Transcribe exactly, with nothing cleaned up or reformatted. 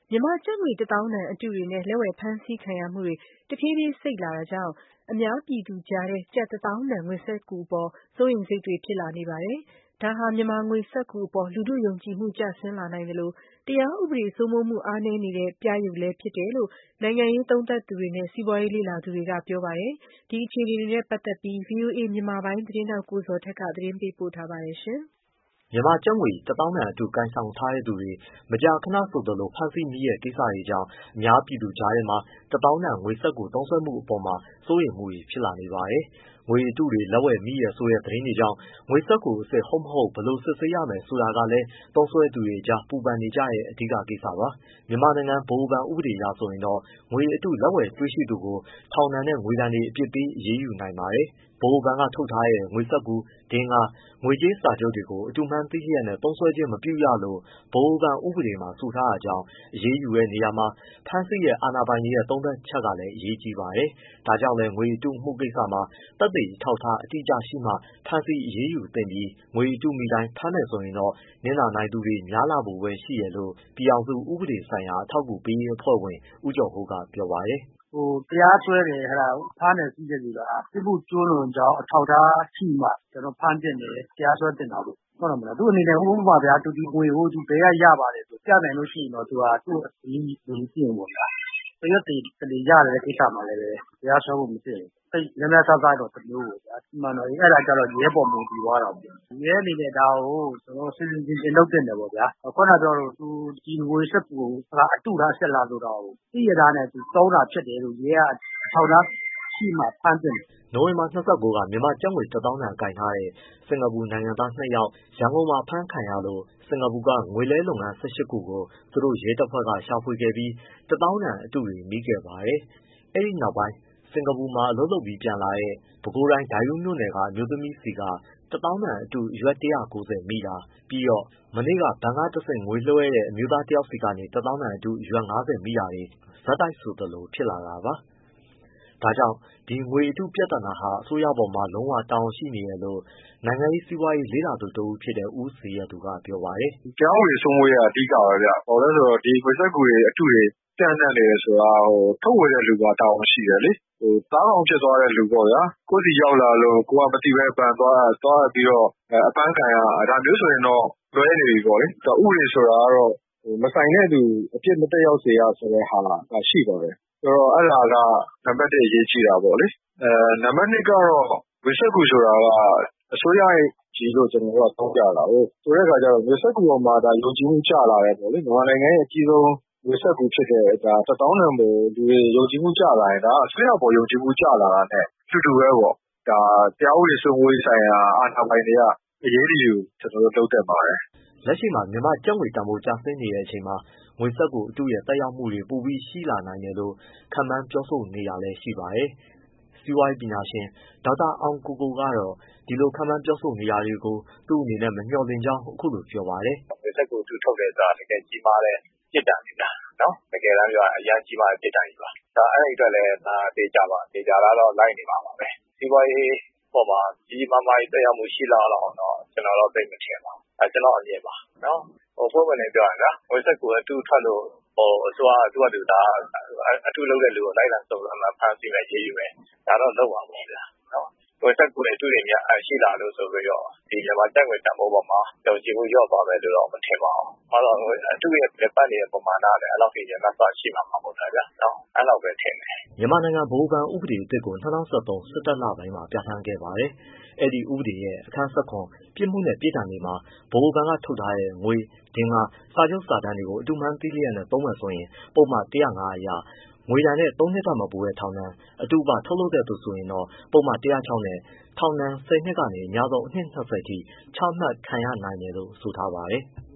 မြန်မာကျပ်ငွေတစ်သောင်းတန်အတုတွေနဲ့လက်ဝယ်ဖမ်းဆီးခံရမှုတွေတဖြည်းဖြည်းစိတ်လာတာကြောင့်အများပြည်သူကြားထဲကျပ်တစ်သောင်းတန်ငွေစက္ကူအပေါ်စိုးရိမ်စိတ်တွေဖြစ်လာနေပါတယ်။ဒါဟာမြန်မာငွေစက္ကူအပေါ်လူထုယုံကြည်မှုကျဆင်းလာနိုင်သလိုတရားဥပဒေစိုးမိုးမှုအားနည်းနေတဲ့ပြယုဂ်လည်းဖြစ်တယ်လို့နိုင်ငံရေးသုံးသပ်သူတွေနဲ့စီးပွားရေးလေ့လာသူတွေကပြောပါတယ်။ဒီအခြေအနေတွေနဲ့ပတ်သက်ပြီး ဗွီအိုအေမြန်မာပိုင်းသတင်းထောက်ကိုဇော်ထက်ကသတင်းပေးပို့ထားပါတယ်။မြန်မာကျပ်ငွေတစ်သောင်းတန်အတုကိုင်ဆောင်ထားတဲ့သူတွေမကြာခဏဆိုသလိုဖမ်းဆီးမိတဲ့ကိစ္စတွေကြောင့်အများပြည်သူကြားထဲမှာတစ်သောင်းတန်ငွေစက္ကူသုံးစွဲမှုအပေါ်မှာစိုးရိမ်မှုတွေဖြစ်လာနေပါတယ်။ငွေအတုတွေလက်ဝယ်မိတယ်ဆိုတဲ့သတင်းတွေကြောင့်ငွေစက္ကူအစစ်ဟုတ်မဟုတ်ဘယ်လိုစစ်ဆေးရမယ်ဆိုတာကလည်းသုံးစွဲသူတွေကြားပူပန်နေကြတဲ့အဓိကကိစ္စပါ။မြန်မာနိုင်ငံဗဟိုဘဏ်ဥပဒေအရဆိုရင်တော့ငွေအတုလက်ဝယ်တွေ့ရှိသူကိုထောင်ဒဏ်နဲ့ငွေဒဏ်တွေအပြစ်ပေးအရေးယူနိုင်ပါတယ်။ ဗဟိုဘဏ်ကထုတ်ထားတဲ့ငွေစက္ကူ၊ ဒင်္ဂါး၊ ငွေကြေးစာချုပ်တွေကိုအတုမှန်းသိလျက်နဲ့သုံးစွဲခြင်းမပြုရလို့ဗဟိုဘဏ်ဥပဒေမှာဆိုထားတာကြောင့်အရေးယူတဲ့နေရာမှာဖမ်းဆီးတဲ့အာဏာပိုင်တွေရဲ့သုံးသပ်ချက်ကလည်းအရေးကြီးပါတယ်။ ဒါကြောင့်လည်းငွေအတုအမှုကိစ္စမှာသက်သေအထောက်အထားအတိအကျရှိမှဖမ်းဆီးအရေးယူသင့်ပြီးငွေအတုမိတိုင်းဖမ်းမယ်ဆိုရင်တော့နစ်နာနိုင်သူတွေများလာဖို့ပဲရှိတယ်လို့ပြည်ထောင်စုဥပဒေဆိုင်ရာအထောက်အကူပေးရေးအဖွဲ့ဝင် ဦးကျော်ဟိုးကပြောပါတယ်။ “ဟိုတရားစွဲတယ်ဟဲ့လားဖမ်းတယ်ဆီးတယ်ဆိုတာပြစ်မှုကျူးလွန်ကြောင်းအထောက်အထားရှိမှကျွန်တော်ဖမ်းသင့်တယ်တရားစွဲသင့်တာပေါ့ဟုတ်တယ်မလားသူ့အနေနဲ့ဥပမာဗျာသူဒီငွေကိုသူဘယ်ကရပါတယ်ဆိုပြနိုင်လို့ရှိရင်တော့သူဟာသူ့အရေးယူလို့ရှိရင်ပေါ့ဗျာတရွက်တလေရတယ်တဲ့ကိစ္စမှာလည်းတရားစွဲဖို့မသင့်ဘူးစိတ်များများစားစားတော့တစ်မျိုးပေါ့ဗျာဒီမှာတော့အဲ့ဒါကြတော့ရဲပေါ်မူတည်သွားတာပေါ့ရဲအနေနဲ့ဒါကိုကျွန်တော်စင်စင်ချင်းချင်းလုပ်သင့်တယ်ပေါ့ဗျာခုနပြောလို့သူဒီငွေစက်ကိုအတုလားဆက်လားဆိုတော့သိရတာနဲ့သူသုံးတာဖြစ်တယ်လို့ရဲကအထောက်အထားရှိမှဖမ်းသင့်တယ်။ ” နိုဝင်ဘာ၂၉ကမြန်မာကျပ်ငွေတစ်သောင်းတန်ကိုင်ထားတဲ့စင်္ကာပူနိုင်ငံသားနှစ်ယောက်ရန်ကုန်မှာဖမ်းခံရလို့စင်္ကာပူကငွေလဲလုပ်ငန်း ၁၈ ခုကိုသူတို့ရဲတပ်ဖွဲ့ကရှာဖွေခဲ့ပြီးတစ်သောင်းတန်အတုတွေမိခဲ့ပါတယ်။ အဲဒီနောက်ပိုင်းစင်္ကာပူမှာအလုပ်လုပ်ပြီးပြန်လာတဲ့ပဲခူးတိုင်း ဒိုက်ဦးမြို့နယ်ကအမျိုးသမီးဆီကတစ်သောင်းတန်အတုအရွက် ၁၉၀မိတာပြီးတော့မနေ့ကဘဏ်ကတဆင့်ငွေလွှဲတဲ့အမျိုးသားတစ်ယောက်ဆီကနေတစ်သောင်းတန်အတုအရွက် ၅၀မိတာတွေဆက်တိုက်ဆိုသလိုဖြစ်လာတာပါ။ ဒါကြောင့်ဒီငွေအတုပြဿနာဟာအစိုးရပေါ်မှာလုံးဝတာဝန်ရှိနေတယ်လို့နိုင်ငံရေးစီးပွားရေးလေ့လာသူတစ်ဦးဖြစ်တဲ့ ဦးဇေယျသူကပြောပါတယ်။ “တရားဥပဒေစိုးမိုးရေးကအဓိကပဲဗျ။ဘာလို့လဲဆိုတော့ဒီငွေစက္ကူတွေအတုတွေပြန့်နှံ့နေတယ်ဆိုတာဟိုထုတ်ဝေတဲ့လူကတာဝန်ရှိတယ်လေဟိုသားကောင်ဖြစ်သွားတဲ့လူပေါ့ဗျာကိုယ့်စီရောက်လာလို့ကိုကမသိပဲဘဏ်သွားသွားပြီးတော့အပန်းခံရဒါမျိုးဆိုရင်တော့လွဲနေပြီပေါ့လေဥပဒေဆိုတာကတော့ဟိုမဆိုင်တဲ့သူအပြစ်မသက်ရောက်စေရဆိုတဲ့ဟာကရှိပါတယ်ဆိုတော့အဲ့ဒါကနံပါတ်တစ်အရေးကြီးတာပေါ့လေအဲနံပါတ်နှစ်ကတော့ငွေစက္ကူဆိုတာကအစိုးရရဲ့ကြီးလို့ကျွန်တော်တို့ကသုံးကြတာဟုတ်ဆိုတဲ့အခါကျတော့ငွေစက္ကူပေါ်မှာဒါယုံကြည်မှုကျလာတယ်ပေါ့လေမြန်မာနိုင်ငံရဲ့အကြီးဆုံးငွေစက္ကူဖြစ်တဲ့ဒါတစ်သောင်းတန်ပေါ်လူတွေယုံကြည်မှုကျလာရင်ဒါအစိုးရပေါ်ယုံကြည်မှုကျလာတာနဲ့တူတူပဲပေါ့ဒါတရားဥပဒေစိုးမိုးရေးဆိုင်ရာအာဏာပိုင်တွေကအရေးတယူကျွန်တော်တို့လုပ်တတ်ပါတယ်။ ” လက်ရှိမှာမြန်မာကျပ်ငွေတန်ဖိုးကျဆင်းနေတဲ့အချိန်မှာငွေစက္ကူအတုရဲ့သက်ရောက်မှုတွေပိုပြီးရှိလာနိုင်တယ်လို့ခန့်မှန်းပြောဆိုနေတာလည်းရှိပါတယ်။ စီးပွားရေးပညာရှင်ဒေါက်တာအောင်ကိုကိုကတော့ဒီလိုခန့်မှန်းပြောဆိုနေတာတွေကိုသူ့အနေနဲ့မမျှော်လင့်ကြောင်းအခုလိုပြောပါတယ်။ “ငွေစက္ကူအတုထုတ်တယ်ဆိုတာတကယ်ကြီးမားတဲ့ပြစ်ဒဏ်တွေဗျာနော်တကယ်တမ်းပြောရရင်အရမ်းကြီးမားတဲ့ပြစ်ဒဏ်ကြီးပါဒါအဲ့ဒီအတွက်လည်းဒါသေချာပါသေချာတာတော့လိုက်နေမှာပါပဲစီးပွားရေးပေါ်မှာကြီးကြီးမားမားသက်ရောက်မှုရှိလောက်အောင်တော့ကျွန်တော်တော့သိမထင်ပါဘူးအဲကျွန်တော်အမြင်ပါနော်ဟိုပုံမှန်လေးပြောရရင်ဗျာငွေစက္ကူအတုထွက်လို့ဟိုအစိုးရသူ့အတူဒါအတုလုပ်တဲ့လူကိုလိုက်လာစုံစမ်းမှဖမ်းဆီးမယ်ရေးယူမယ်ဒါတော့လုပ်ပါမယ်ဗျာနော်ငွေစက္ကူအတုတွေများရှိလာလို့ဆိုပြီးတော့ဒီမြန်မာကျပ်ငွေတန်ဖိုးပေါ်မှာယုံကြည်မှုလျော့သွားမယ်လို့တော့မထင်ပါဘူး။ဘာလို့လဲအတုရဲ့ပတ်နေတဲ့ပမာဏလည်းအဲ့လောက်ကြီးရမတ်ရှိမှာမဟုတ်တာဗျာနော်အဲ့လောက်ပဲထင်တယ်။မြန်မာနိုင်ငံဗဟိုဘဏ်ဥပဒေအသစ်ကို၂၀၁၃ စစ်တပ်လပိုင်းမှာပြဋ္ဌာန်းခဲ့ပါတယ်။အဲဒီဥပဒေရဲ့အခန်း ၁၇ ပြစ်မှုနဲ့ပြစ်ဒဏ်တွေမှာဗဟိုဘဏ်ကထုတ်ထားတဲ့ငွေဒင်္ဂါးစာချုပ်စာတမ်းတွေကိုအတုမှန်းသိလျက်နဲ့သုံးမယ်ဆိုရင်ပုဒ်မ၁၀၅အရငွေဒဏ်နဲ့သုံးနှစ်ထက်မပိုတဲ့ထောင်ဒဏ်အတုပထုတ်လုပ်တဲ့သူဆိုရင်တော့ပုဒ်မ၁၀၆နဲ့ထောင်ဒဏ်ဆယ်နှစ်ကနေအများဆုံးအနှစ်၂၀ထိချမှတ်ခံရနိုင်တယ်လို့ဆိုထားပါတယ်။